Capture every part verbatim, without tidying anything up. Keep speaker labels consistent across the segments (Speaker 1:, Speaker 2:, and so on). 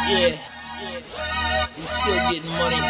Speaker 1: Yeah, we still getting money.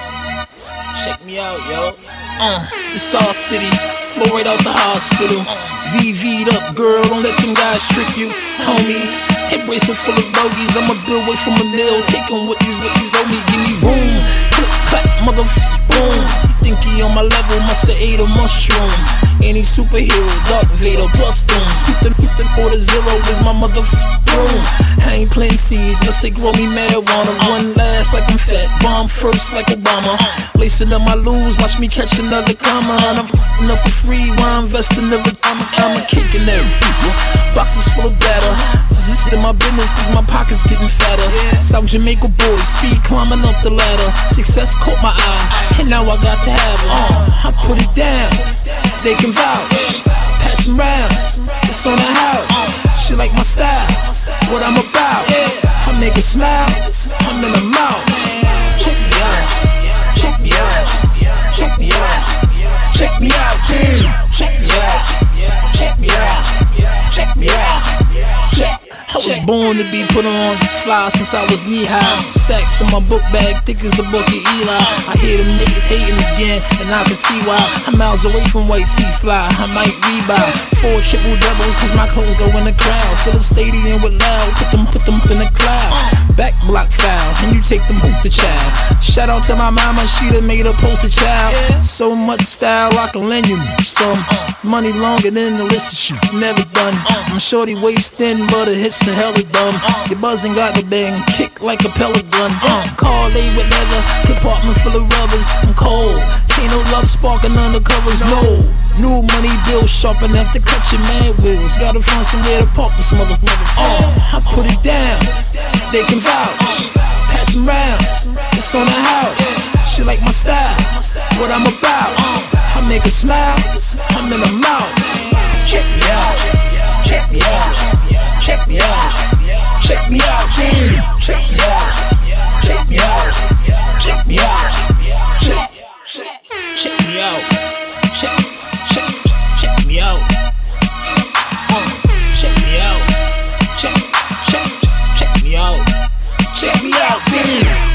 Speaker 1: Check me out, yo. Uh, this all city, flow right out the hospital. V V'd up, girl, don't let them guys trick you, homie. Head bracelet full of bogeys, I'ma build way from a mill. Take on what these lookies owe me, give me room. Click, clap, motherfucker, boom. You think he on my level, musta ate a mushroom. Any superhero, Darth Vader, plus doom. Sweep the, sweep the for the zero is my motherfucking room. I ain't planting seeds, unless they grow me marijuana. Run last like I'm fat, bomb first like Obama. Lacing up my lose, watch me catch another comma. And I'm f***ing up for free, why I'm investing every time I'm a kicking every people. Boxes full of batter. This shit in my business, cause my pockets getting fatter. South Jamaica boy, speed climbing up the ladder. Success caught my eye, and now I got the habit. Uh, I put it down, they can vouch. Pass them rounds, it's on the house. She like my style, what I'm about. I make it smile, I'm in the mouth. Check me out, check me out, check me out, check me out, check me out, check me out, check me out, check. I was born to be put on, fly since I was knee-high. Stacks in my book bag, thick as the book of Eli. I hear them niggas hating again, and I can see why. I'm miles away from white tee fly, I might rebuy four triple doubles, cause my clothes go in the crowd. Fill the stadium with loud, put them, put them in the cloud. Back block foul, and you take them hoop the child. Shout out to my mama, she done made a poster child. So much style, I can lend you some money longer than the list of shit never done. I'm shorty waist thin, but her hips are hella dumb. Your buzzing got the bang, kick like a pellet gun. Uh, car laid with leather, compartment full of rubbers. I'm cold, ain't no love sparking under covers, no. New money bill sharp enough to cut your mad wheels. Gotta find somewhere to park this mother mother. Uh, I put it down, they can vouch. Pass them rounds, it's on the house. She like my style, what I'm about. I make her smile, I'm in the mouth. Check me out, check me out, check me out, check me out, check me out, check me out, check me out, check, check me out, check, check, check me out, uh, check me out, check, check, check me out, check me out, damn.